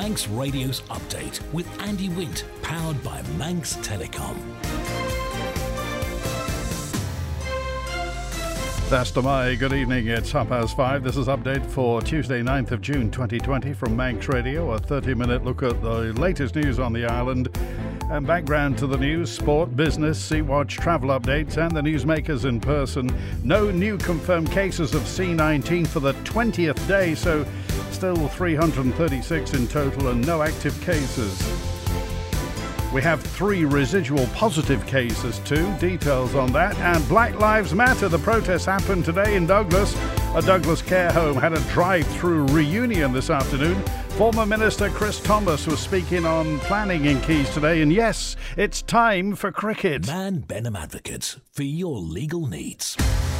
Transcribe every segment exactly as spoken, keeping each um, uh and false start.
Manx Radio's Update with Andy Wint, powered by Manx Telecom. Fastamai, good evening. It's half past five. This is Update for Tuesday, ninth of June twenty twenty from Manx Radio, a thirty-minute look at the latest news on the island and background to the news, sport, business, Sea-Watch, travel updates and the newsmakers in person. No new confirmed cases of C nineteen for the twentieth day, so still three hundred thirty-six in total and no active cases. We have three residual positive cases too. Details on that. And Black Lives Matter. The protest happened today in Douglas. A Douglas care home had a drive-through reunion this afternoon. Former Minister Chris Thomas was speaking on planning in Keys today. And yes, it's time for cricket. Man Benham Advocates, for your legal needs.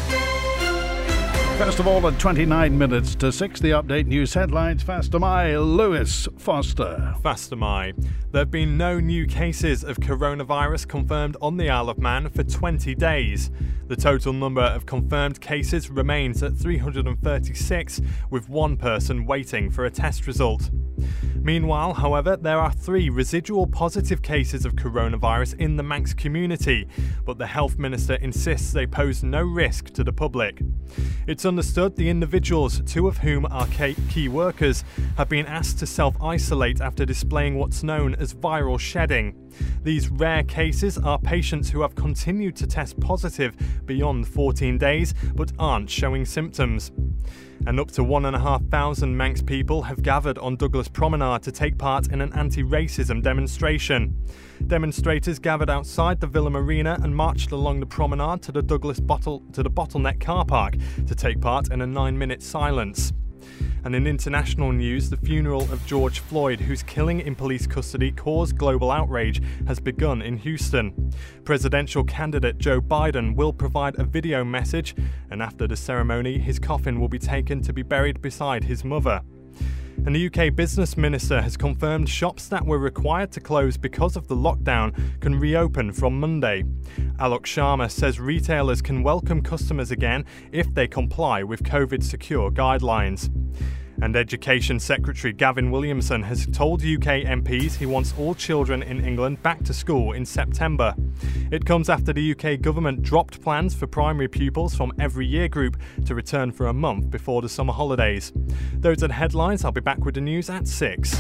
First of all, at twenty-nine minutes to six, the Update News headlines. Fastamai, Lewis Foster. Fastamai. There have been no new cases of coronavirus confirmed on the Isle of Man for twenty days. The total number of confirmed cases remains at three hundred thirty-six, with one person waiting for a test result. Meanwhile, however, there are three residual positive cases of coronavirus in the Manx community, but the Health Minister insists they pose no risk to the public. It's understood the individuals, two of whom are key workers, have been asked to self-isolate after displaying what's known as viral shedding. These rare cases are patients who have continued to test positive beyond fourteen days but aren't showing symptoms. And up to one and a half thousand Manx people have gathered on Douglas Promenade to take part in an anti-racism demonstration. Demonstrators gathered outside the Villa Marina and marched along the promenade to the Douglas bottle to the Bottleneck car park to take part in a nine-minute silence. And in international news, the funeral of George Floyd, whose killing in police custody caused global outrage, has begun in Houston. Presidential candidate Joe Biden will provide a video message, and after the ceremony, his coffin will be taken to be buried beside his mother. And the U K Business Minister has confirmed shops that were required to close because of the lockdown can reopen from Monday. Alok Sharma says retailers can welcome customers again if they comply with COVID-secure guidelines. And Education Secretary Gavin Williamson has told U K M Ps he wants all children in England back to school in September. It comes after the U K government dropped plans for primary pupils from every year group to return for a month before the summer holidays. Those are the headlines. I'll be back with the news at six.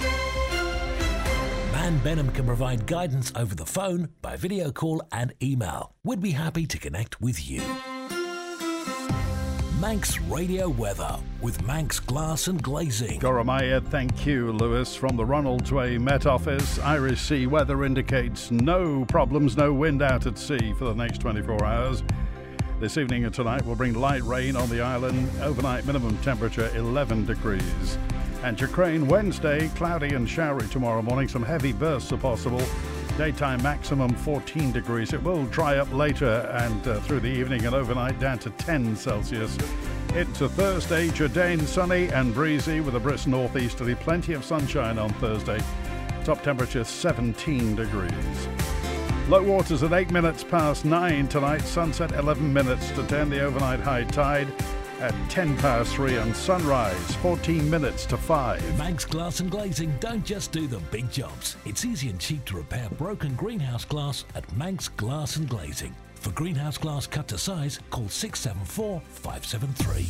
Man Benham can provide guidance over the phone, by video call and email. We'd be happy to connect with you. Manx Radio Weather with Manx Glass and Glazing. Goramaya, thank you, Lewis. From the Ronalds Way Met Office, Irish Sea weather indicates no problems, no wind out at sea for the next twenty-four hours. This evening and tonight will bring light rain on the island. Overnight minimum temperature eleven degrees. And Cochrane, Wednesday, cloudy and showery tomorrow morning. Some heavy bursts are possible. Daytime maximum fourteen degrees. It will dry up later and uh, through the evening and overnight down to ten Celsius. Into Thursday, Jordan, sunny and breezy with a brisk northeasterly. Plenty of sunshine on Thursday. Top temperature seventeen degrees. Low waters at eight minutes past nine tonight. Sunset eleven minutes to ten. The overnight high tide at ten past three and sunrise fourteen minutes to five. Manx Glass and Glazing don't just do the big jobs. It's easy and cheap to repair broken greenhouse glass at Manx Glass and Glazing. For greenhouse glass cut to size, call six seven four, five seven three.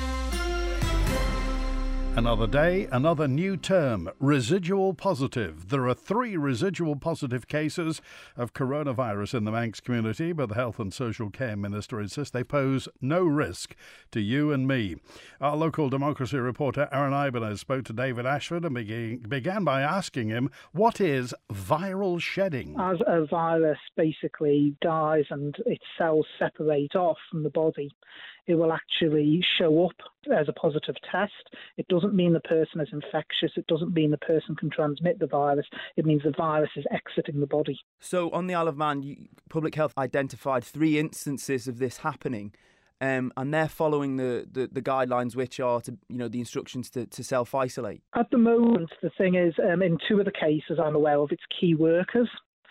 Another day, another new term, residual positive. There are three residual positive cases of coronavirus in the Manx community, but the Health and Social Care Minister insists they pose no risk to you and me. Our local democracy reporter Aaron Ibanez spoke to David Ashford and began, began by asking him, what is viral shedding? As a virus basically dies and its cells separate off from the body, it will actually show up as a positive test. It doesn't mean the person is infectious. It doesn't mean the person can transmit the virus. It means the virus is exiting the body. So on the Isle of Man, you, Public Health identified three instances of this happening. Um, and they're following the, the, the guidelines, which are to, you know, the instructions to, to self-isolate. At the moment, the thing is, um, in two of the cases I'm aware of, it's key workers.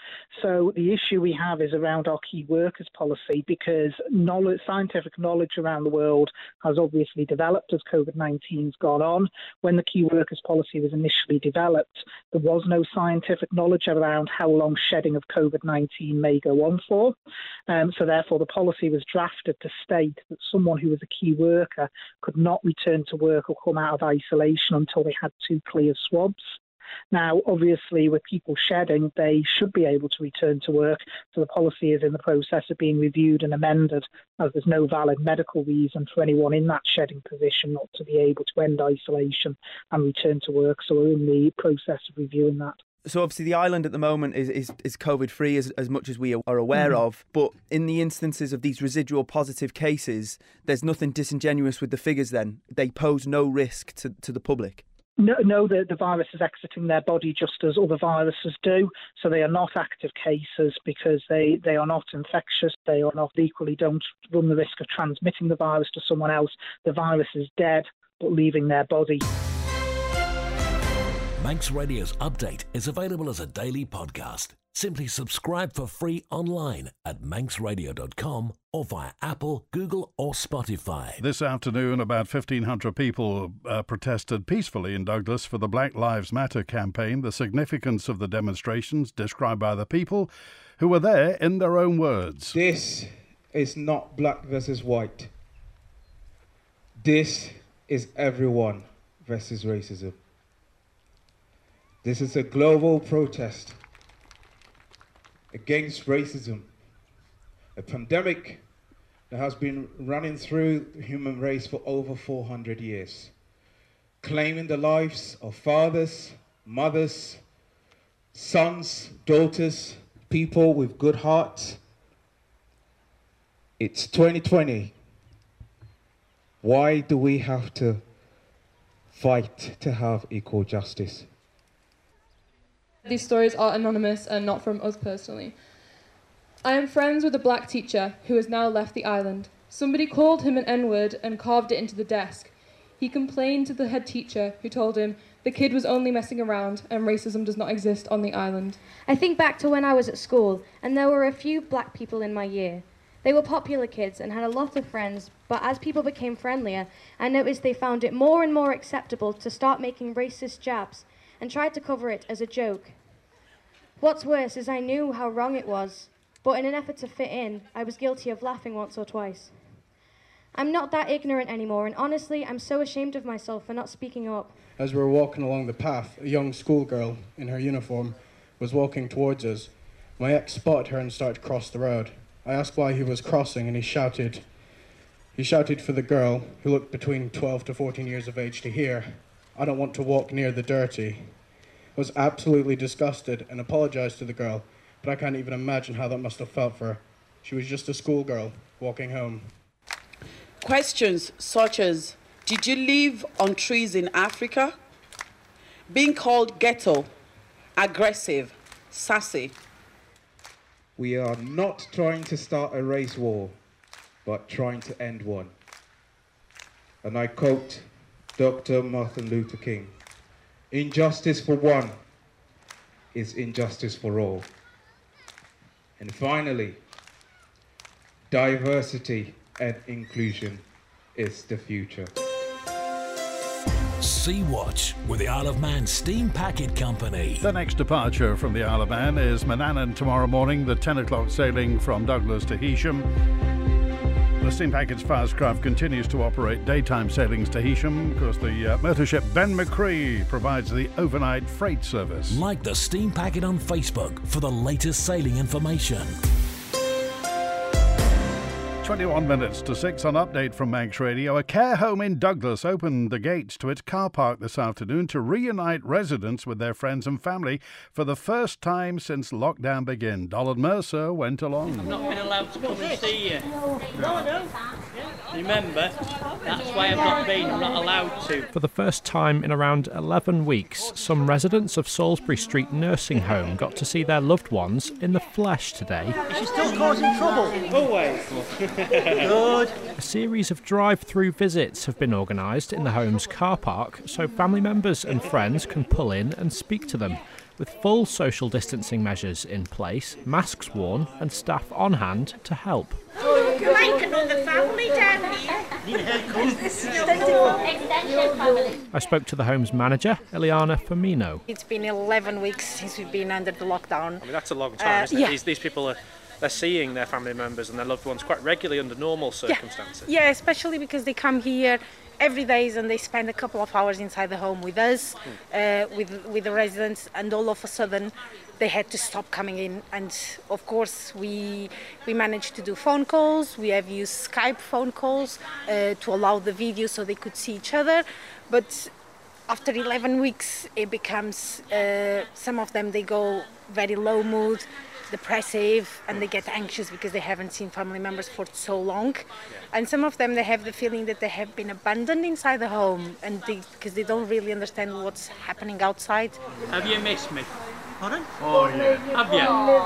So the issue we have is around our key workers policy, because knowledge, scientific knowledge around the world has obviously developed as COVID nineteen's gone on. When the key workers policy was initially developed, there was no scientific knowledge around how long shedding of COVID nineteen may go on for. Um, so therefore the policy was drafted to state that someone who was a key worker could not return to work or come out of isolation until they had two clear swabs. Now, obviously, with people shedding, they should be able to return to work. So the policy is in the process of being reviewed and amended, as there's no valid medical reason for anyone in that shedding position not to be able to end isolation and return to work. So we're in the process of reviewing that. So obviously the island at the moment is, is, is COVID-free as, as much as we are aware mm. of, but in the instances of these residual positive cases, there's nothing disingenuous with the figures then. They pose no risk to, to the public. No, no the, the virus is exiting their body just as other viruses do. So they are not active cases because they, they are not infectious. They are not equally don't run the risk of transmitting the virus to someone else. The virus is dead, but leaving their body. Manx Radio's update is available as a daily podcast. Simply subscribe for free online at manx radio dot com or via Apple, Google or Spotify. This afternoon, about fifteen hundred people uh, protested peacefully in Douglas for the Black Lives Matter campaign. The significance of the demonstrations described by the people who were there in their own words. This is not black versus white. This is everyone versus racism. This is a global protest against racism, a pandemic that has been running through the human race for over four hundred years, claiming the lives of fathers, mothers, sons, daughters, people with good hearts. It's twenty twenty. Why do we have to fight to have equal justice? These stories are anonymous and not from us personally. I am friends with a black teacher who has now left the island. Somebody called him an N-word and carved it into the desk. He complained to the head teacher, who told him the kid was only messing around and racism does not exist on the island. I think back to when I was at school and there were a few black people in my year. They were popular kids and had a lot of friends, but as people became friendlier, I noticed they found it more and more acceptable to start making racist jabs and tried to cover it as a joke. What's worse is I knew how wrong it was, but in an effort to fit in, I was guilty of laughing once or twice. I'm not that ignorant anymore, and honestly, I'm so ashamed of myself for not speaking up. As we were walking along the path, a young schoolgirl in her uniform was walking towards us. My ex spotted her and started to cross the road. I asked why he was crossing, and he shouted, he shouted for the girl, who looked between twelve to fourteen years of age, to hear, "I don't want to walk near the dirty." I was absolutely disgusted and apologized to the girl, but I can't even imagine how that must have felt for her. She was just a schoolgirl walking home. Questions such as, did you live on trees in Africa? Being called ghetto, aggressive, sassy. We are not trying to start a race war, but trying to end one. And I quote Doctor Martin Luther King, "Injustice for one is injustice for all." And finally, diversity and inclusion is the future. Sea-Watch with the Isle of Man Steam Packet Company. The next departure from the Isle of Man is Manannan tomorrow morning, the ten o'clock sailing from Douglas to Heysham. The Steam Packet's fastcraft continues to operate daytime sailings to Heysham because the uh, motor ship Ben McCree provides the overnight freight service. Like the Steam Packet on Facebook for the latest sailing information. twenty-one minutes to six on Update from Manx Radio. A care home in Douglas opened the gates to its car park this afternoon to reunite residents with their friends and family for the first time since lockdown began. Donald Mercer went along. I've not been allowed to come and see you. No, no. Remember, that's why I've not been, I'm not allowed to. For the first time in around eleven weeks, some residents of Salisbury Street Nursing Home got to see their loved ones in the flesh today. Is she still causing trouble? Always. Good. A series of drive-through visits have been organised in the home's car park so family members and friends can pull in and speak to them. with full social distancing measures in place, masks worn and staff on hand to help. Oh, you make another family down here. Extension family. I spoke to the home's manager, Eliana Firmino. It's been eleven weeks since we've been under the lockdown. I mean, that's a long time, uh, isn't it? Yeah. These, these people are they're seeing their family members and their loved ones quite regularly under normal circumstances. Yeah, yeah, especially because they come here every day and they spend a couple of hours inside the home with us, uh, with with the residents, and all of a sudden they had to stop coming in. And of course we we managed to do phone calls. We have used Skype phone calls uh, to allow the video so they could see each other. But after eleven weeks it becomes, uh, some of them they go very low mood, depressive, and they get anxious because they haven't seen family members for so long. And some of them, they have the feeling that they have been abandoned inside the home, and they, because they don't really understand what's happening outside. Have you missed me? Pardon? Oh yeah. Have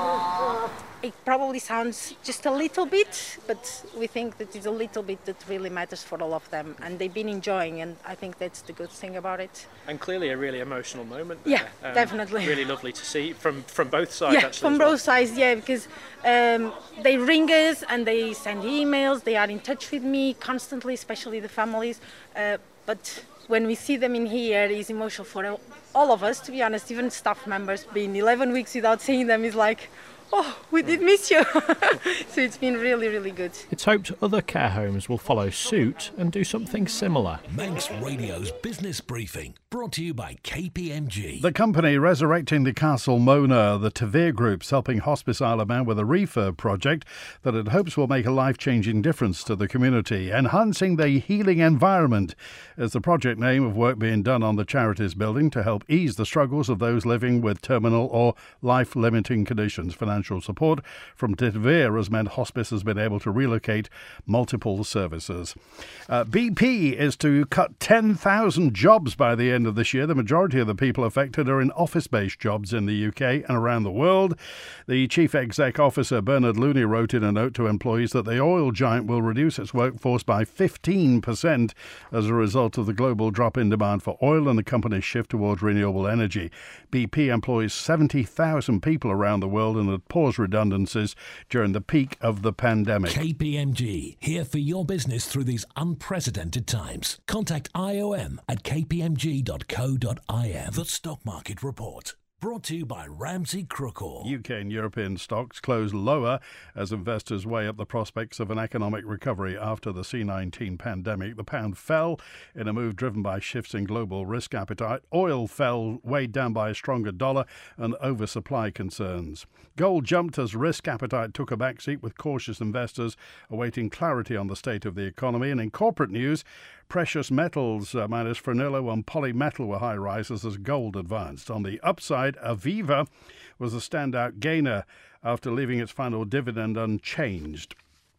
you? It probably sounds just a little bit, but we think that it's a little bit that really matters for all of them, and they've been enjoying, and I think that's the good thing about it. And clearly a really emotional moment there. Yeah, um, definitely. Really lovely to see from, from both sides, yeah, actually. from well. both sides, yeah, because um, they ring us and they send emails, they are in touch with me constantly, especially the families, uh, but when we see them in here, it's emotional for all of us, to be honest. Even staff members, being eleven weeks without seeing them is like, oh, we did miss you. So it's been really, really good. It's hoped other care homes will follow suit and do something similar. Manx Radio's Business Briefing, brought to you by K P M G. The company resurrecting the Castle Mona, the Tavere Group's helping Hospice Isle of Man with a refurb project that it hopes will make a life-changing difference to the community. Enhancing the healing environment is the project name of work being done on the charities building to help ease the struggles of those living with terminal or life-limiting conditions. Financial support from Tavere has meant hospice has been able to relocate multiple services. Uh, B P is to cut ten thousand jobs by the end of this year. The majority of the people affected are in office-based jobs in the U K and around the world. The Chief Exec Officer, Bernard Looney, wrote in a note to employees that the oil giant will reduce its workforce by fifteen percent as a result of the global drop in demand for oil and the company's shift towards renewable energy. B P employs seventy thousand people around the world and had paused redundancies during the peak of the pandemic. K P M G, here for your business through these unprecedented times. Contact I O M at k p m g dot co dot i m. The Stock Market Report, brought to you by Ramsey Crookall. U K and European stocks closed lower as investors weigh up the prospects of an economic recovery after the C nineteen pandemic. The pound fell in a move driven by shifts in global risk appetite. Oil fell, weighed down by a stronger dollar and oversupply concerns. Gold jumped as risk appetite took a backseat, with cautious investors awaiting clarity on the state of the economy. And in corporate news, precious metals, uh, minus Fernillo and Polymetal, were high rises as gold advanced. On the upside, Aviva was a standout gainer after leaving its final dividend unchanged.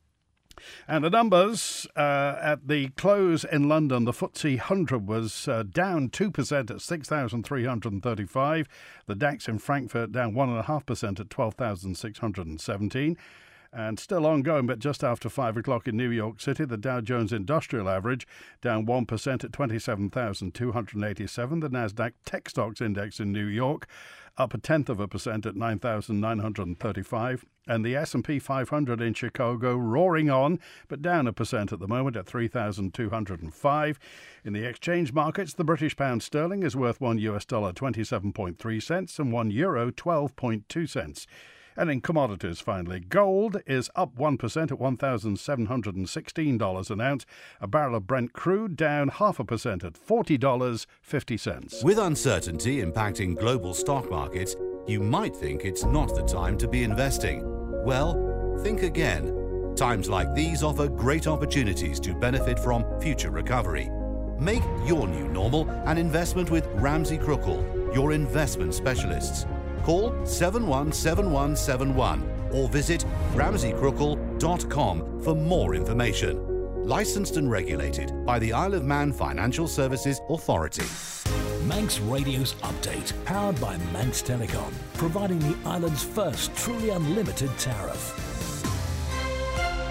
And the numbers uh, at the close in London, the F T S E one hundred was uh, down two percent at six thousand three hundred thirty-five. The DAX in Frankfurt down one point five percent at twelve thousand six hundred seventeen. And still ongoing, but just after five o'clock in New York City, the Dow Jones Industrial Average down one percent at twenty-seven thousand two hundred eighty-seven. The Nasdaq Tech Stocks Index in New York up a tenth of a percent at nine thousand nine hundred thirty-five. And the S and P five hundred in Chicago roaring on, but down a percent at the moment at three thousand two hundred five. In the exchange markets, the British pound sterling is worth one U S dollar twenty-seven point three cents and one euro twelve point two cents. And in commodities, finally, gold is up one percent at one thousand seven hundred sixteen dollars an ounce. A barrel of Brent crude down half a percent at forty dollars and fifty cents. With uncertainty impacting global stock markets, you might think it's not the time to be investing. Well, think again. Times like these offer great opportunities to benefit from future recovery. Make your new normal an investment with Ramsey Crookall, your investment specialists. Call seven one seven one seven one or visit ramsey crookall dot com for more information. Licensed and regulated by the Isle of Man Financial Services Authority. Manx Radio's Update, powered by Manx Telecom, providing the island's first truly unlimited tariff.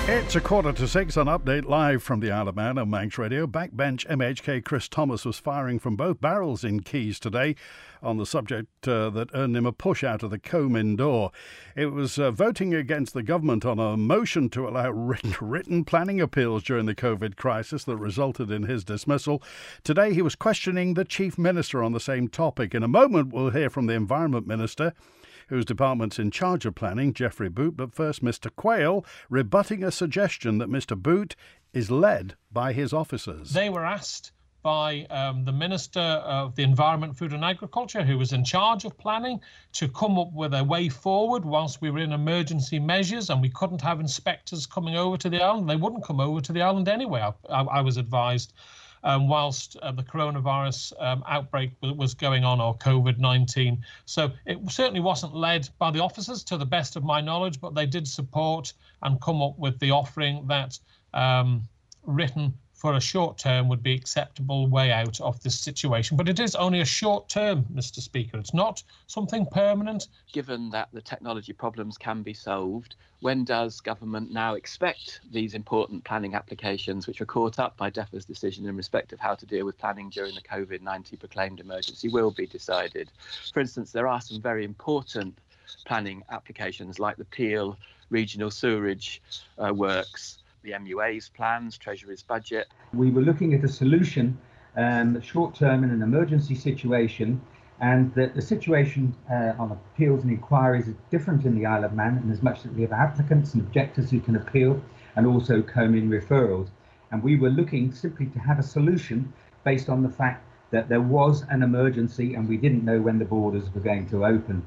It's a quarter to six on Update, live from the Isle of Man on Manx Radio. Backbench M H K Chris Thomas was firing from both barrels in Keys today on the subject uh, that earned him a push out of the Comyn door. It was uh, voting against the government on a motion to allow written, written planning appeals during the COVID crisis that resulted in his dismissal. Today he was questioning the Chief Minister on the same topic. In a moment we'll hear from the Environment Minister, whose department's in charge of planning, Geoffrey Boot. But first, Mr Quayle rebutting a suggestion that Mr Boot is led by his officers. They were asked by um, the Minister of the Environment, Food and Agriculture, who was in charge of planning, to come up with a way forward whilst we were in emergency measures and we couldn't have inspectors coming over to the island. They wouldn't come over to the island anyway, I, I, I was advised. Um, whilst uh, the coronavirus um, outbreak was going on, or COVID nineteen. So it certainly wasn't led by the officers, to the best of my knowledge, but they did support and come up with the offering that um, written for a short term would be acceptable way out of this situation. But it is only a short term, Mister Speaker. It's not something permanent. Given that the technology problems can be solved, when does government now expect these important planning applications, which are caught up by DEFRA's decision in respect of how to deal with planning during the COVID nineteen proclaimed emergency, will be decided? For instance, there are some very important planning applications like the Peel Regional Sewerage uh, Works, the M U A's plans, Treasury's budget. We were looking at a solution, um, short term in an emergency situation, and that the situation uh, on appeals and inquiries is different in the Isle of Man, in as much that we have applicants and objectors who can appeal, and also Comyn referrals. And we were looking simply to have a solution based on the fact that there was an emergency and we didn't know when the borders were going to open.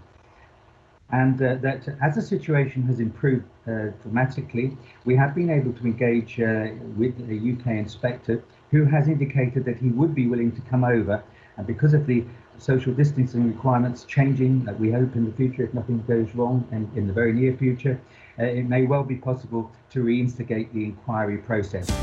And uh, that as the situation has improved uh, dramatically, we have been able to engage uh, with a U K inspector who has indicated that he would be willing to come over. And because of the social distancing requirements changing, that we hope in the future, if nothing goes wrong, and in the very near future, uh, it may well be possible to reinstigate the inquiry process.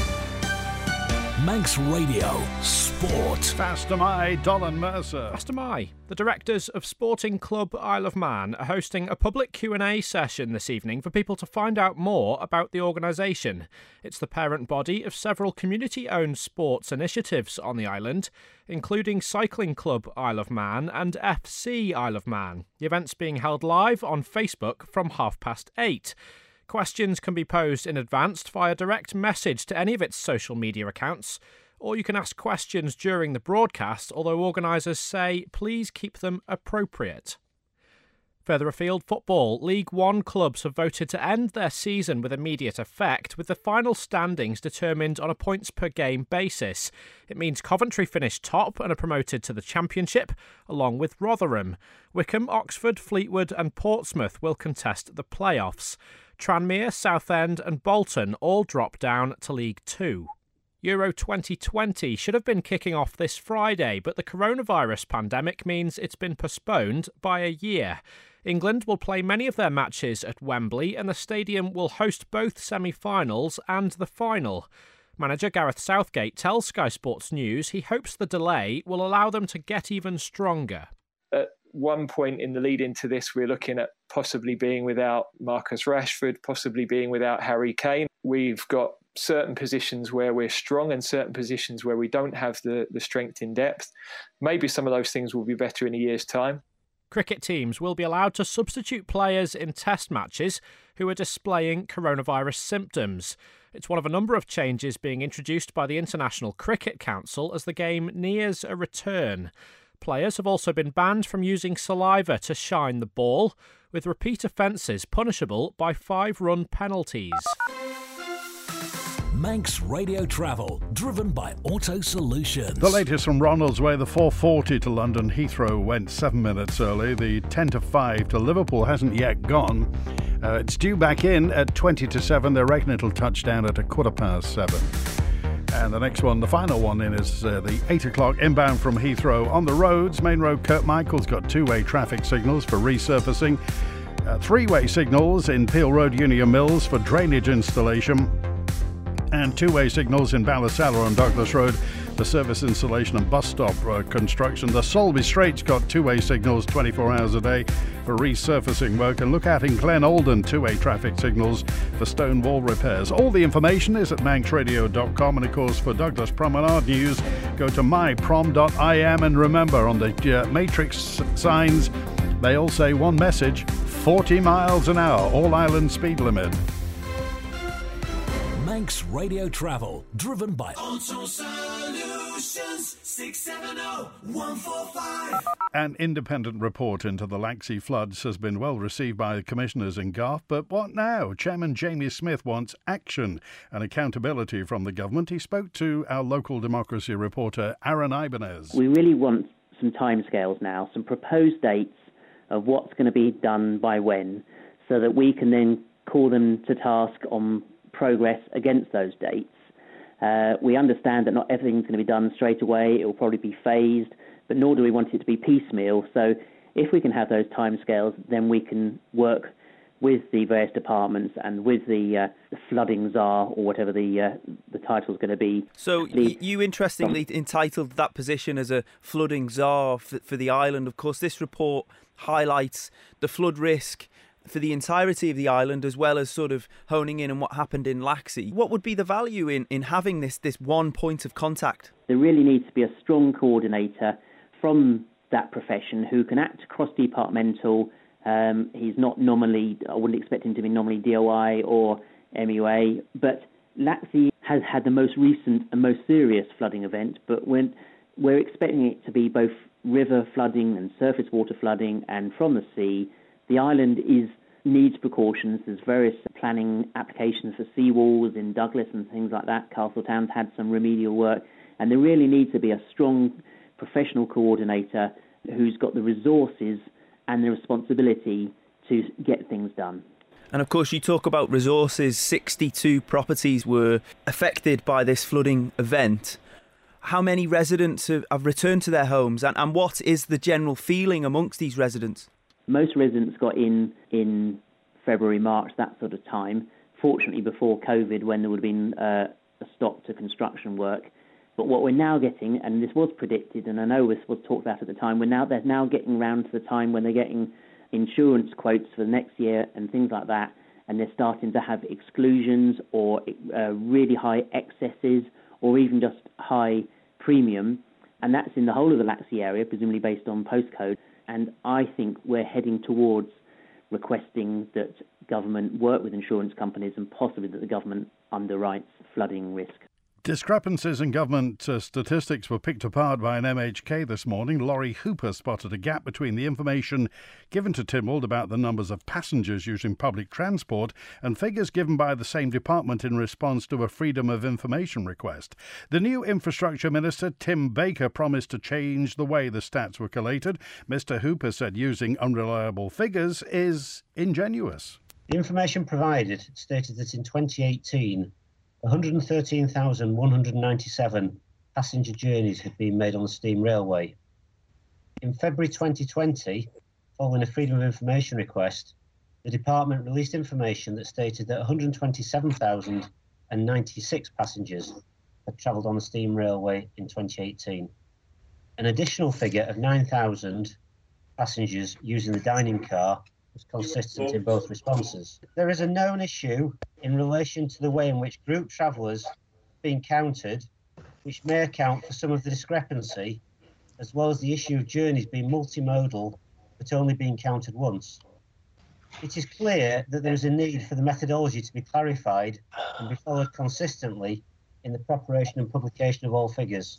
Manx Radio Sport. Faster My, Dolan Mercer. Faster My. The directors of Sporting Club Isle of Man are hosting a public Q and A session this evening for people to find out more about the organisation. It's the parent body of several community-owned sports initiatives on the island, including Cycling Club Isle of Man and F C Isle of Man. The event's being held live on Facebook from half past eight. Questions can be posed in advance via direct message to any of its social media accounts, or you can ask questions during the broadcast, although organisers say please keep them appropriate. Further afield, football. League One clubs have voted to end their season with immediate effect, with the final standings determined on a points-per-game basis. It means Coventry finished top and are promoted to the Championship, along with Rotherham. Wickham, Oxford, Fleetwood and Portsmouth will contest the playoffs. Tranmere, Southend and Bolton all drop down to League Two. Euro twenty twenty should have been kicking off this Friday, but the coronavirus pandemic means it's been postponed by a year. England will play many of their matches at Wembley, and the stadium will host both semi-finals and the final. Manager Gareth Southgate tells Sky Sports News he hopes the delay will allow them to get even stronger. At one point in the lead into this, we're looking at possibly being without Marcus Rashford, possibly being without Harry Kane. We've got certain positions where we're strong and certain positions where we don't have the, the strength in depth. Maybe some of those things will be better in a year's time. Cricket teams will be allowed to substitute players in test matches who are displaying coronavirus symptoms. It's one of a number of changes being introduced by the International Cricket Council as the game nears a return. Players have also been banned from using saliva to shine the ball, with repeat offences punishable by five-run penalties. Manx Radio Travel, driven by Auto Solutions. The latest from Ronaldsway, the four forty to London Heathrow went seven minutes early. The ten to five to Liverpool hasn't yet gone. Uh, it's due back in at twenty to seven. They reckon it'll touch down at a quarter past seven. And the next one, the final one in, is uh, the eight o'clock inbound from Heathrow. On the roads, Main Road Kirk Michael's got two-way traffic signals for resurfacing, uh, three-way signals in Peel Road Union Mills for drainage installation, and two-way signals in Ballasalla on Douglas Road the service installation and bus stop uh, construction. The Solby Strait's got two-way signals twenty-four hours a day for resurfacing work. And look out in Glen Alden, two-way traffic signals for stone wall repairs. All the information is at manx radio dot com. And of course, for Douglas Promenade news, go to my prom dot I M. And remember, on the uh, matrix signs, they all say one message: forty miles an hour, all island speed limit. Manx Radio Travel, driven by Auto Solutions, six seven zero, one four five. An independent report into the Laxey floods has been well received by the commissioners in Garth, but what now? Chairman Jamie Smith wants action and accountability from the government. He spoke to our local democracy reporter, Aaron Ibanez. We really want some timescales now, some proposed dates of what's going to be done by when, so that we can then call them to task on progress against those dates. Uh, we understand that not everything's going to be done straight away. It will probably be phased, but nor do we want it to be piecemeal. So if we can have those timescales, then we can work with the various departments and with the, uh, the flooding czar, or whatever the uh, the title's going to be. So y- you interestingly entitled that position as a flooding czar for, for the island. Of course, this report highlights the flood risk for the entirety of the island, as well as sort of honing in on what happened in Laxey. What would be the value in, in having this, this one point of contact? There really needs to be a strong coordinator from that profession who can act cross-departmental. Um, he's not nominally, I wouldn't expect him to be nominally D O I or M U A, but Laxey has had the most recent and most serious flooding event, but when we're expecting it to be both river flooding and surface water flooding and from the sea. The island is needs precautions. There's various planning applications for seawalls in Douglas and things like that. Castletown's had some remedial work, and there really needs to be a strong professional coordinator who's got the resources and the responsibility to get things done. And of course, you talk about resources. sixty-two properties were affected by this flooding event. How many residents have, have returned to their homes, and, and what is the general feeling amongst these residents? Most residents got in in February, March, that sort of time, fortunately before COVID, when there would have been uh, a stop to construction work. But what we're now getting, and this was predicted, and I know this was talked about at the time, we're now they're now getting round to the time when they're getting insurance quotes for the next year and things like that, and they're starting to have exclusions or uh, really high excesses or even just high premium, and that's in the whole of the Laxey area, presumably based on postcode. And I think we're heading towards requesting that government work with insurance companies and possibly that the government underwrites flooding risk. Discrepancies in government uh, statistics were picked apart by an M H K this morning. Laurie Hooper spotted a gap between the information given to Tynwald about the numbers of passengers using public transport and figures given by the same department in response to a Freedom of Information request. The new Infrastructure Minister, Tim Baker, promised to change the way the stats were collated. Mister Hooper said using unreliable figures is ingenuous. The information provided stated that in twenty eighteen, one hundred thirteen thousand one hundred ninety-seven passenger journeys had been made on the steam railway. In February twenty twenty, following a Freedom of Information request, the department released information that stated that one hundred twenty-seven thousand ninety-six passengers had travelled on the steam railway in twenty eighteen. An additional figure of nine thousand passengers using the dining car was consistent in both responses. There is a known issue in relation to the way in which group travellers have been counted, which may account for some of the discrepancy, as well as the issue of journeys being multimodal but only being counted once. It is clear that there is a need for the methodology to be clarified and be followed consistently in the preparation and publication of all figures.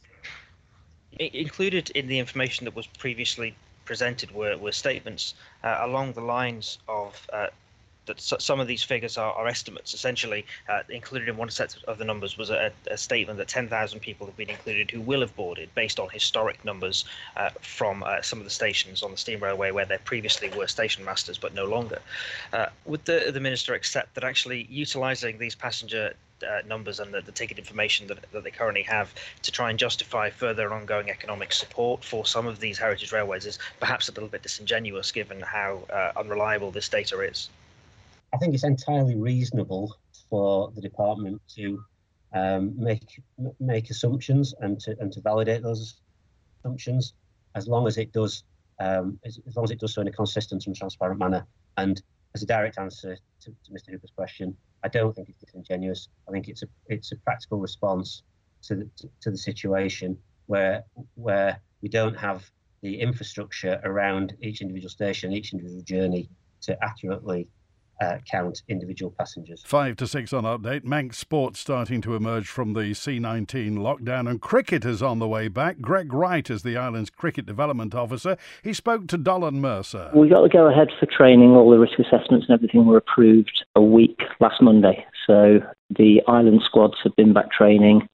Included in the information that was previously presented were, were statements uh, along the lines of uh, that some of these figures are, are estimates. Essentially, uh, included in one set of the numbers was a, a statement that ten thousand people have been included who will have boarded based on historic numbers uh, from uh, some of the stations on the steam railway where there previously were station masters but no longer. Uh, would the, the Minister accept that actually utilising these passenger Uh, numbers and the, the ticket information that, that they currently have to try and justify further ongoing economic support for some of these heritage railways is perhaps a little bit disingenuous given how uh, unreliable this data is? I think it's entirely reasonable for the department to um, make make assumptions and to and to validate those assumptions, as long as it does um, as, as long as it does so in a consistent and transparent manner. And as a direct answer to, to Mister Hooper's question, I don't think it's disingenuous. I think it's a it's a practical response to the to, to the situation where where we don't have the infrastructure around each individual station, each individual journey to accurately uh, count individual passengers. Five to six on Update. Manx Sports starting to emerge from the C nineteen lockdown, and cricket is on the way back. Greg Wright is the island's cricket development officer. He spoke to Dolan Mercer. We got to go ahead for training. All the risk assessments and everything were approved a week last Monday. So the island squads have been back training.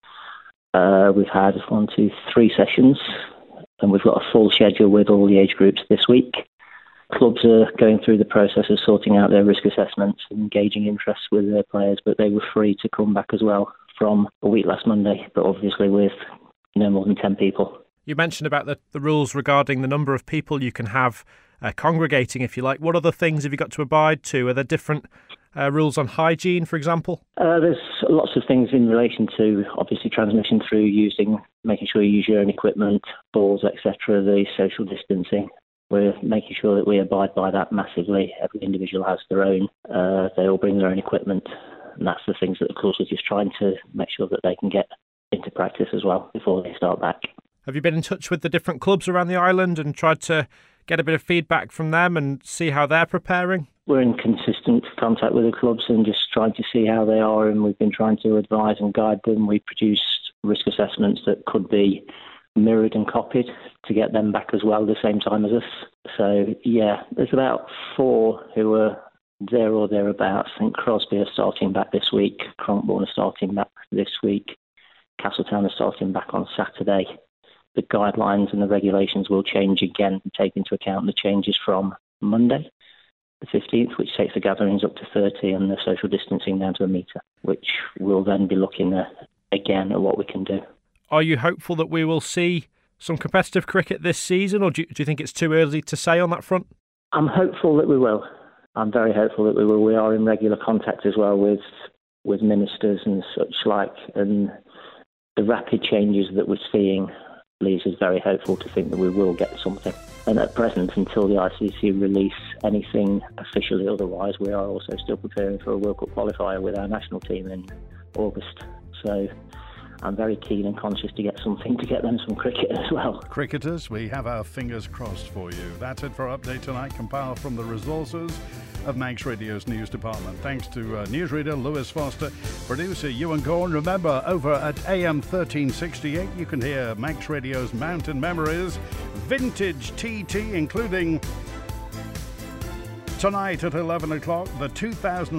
Uh, we've had one, two, three sessions, and we've got a full schedule with all the age groups this week. Clubs are going through the process of sorting out their risk assessments and engaging interest with their players, but they were free to come back as well from a week last Monday, but obviously with no more than ten people. You mentioned about the, the rules regarding the number of people you can have uh, congregating, if you like. What other things have you got to abide to? Are there different uh, rules on hygiene, for example? Uh, there's lots of things in relation to, obviously, transmission through using, making sure you use your own equipment, balls, et cetera, the social distancing. We're making sure that we abide by that massively. Every individual has their own. Uh, they all bring their own equipment. And that's the things that the course is just trying to make sure that they can get into practice as well before they start back. Have you been in touch with the different clubs around the island and tried to get a bit of feedback from them and see how they're preparing? We're in consistent contact with the clubs and just trying to see how they are, and we've been trying to advise and guide them. We produced risk assessments that could be mirrored and copied to get them back as well at the same time as us. So, yeah, there's about four who are there or thereabouts. I think Crosby are starting back this week, Cronkbourne are starting back this week, Castletown are starting back on Saturday. The guidelines and the regulations will change again and take into account the changes from Monday, the fifteenth, which takes the gatherings up to thirty and the social distancing down to a metre, which we'll then be looking at again at what we can do. Are you hopeful that we will see some competitive cricket this season, or do you, do you think it's too early to say on that front? I'm hopeful that we will. I'm very hopeful that we will. We are in regular contact as well with with ministers and such like, and the rapid changes that we're seeing leaves us very hopeful to think that we will get something. And at present, until the I C C release anything officially otherwise, we are also still preparing for a World Cup qualifier with our national team in August. So I'm very keen and conscious to get something to get them some cricket as well. Cricketers, we have our fingers crossed for you. That's it for Update Tonight, compiled from the resources of Manx Radio's news department. Thanks to uh, newsreader Lewis Foster, producer Ewan Gorn. Remember, over at A M thirteen sixty-eight, you can hear Manx Radio's Mountain Memories, vintage T T, including tonight at eleven o'clock, the two thousand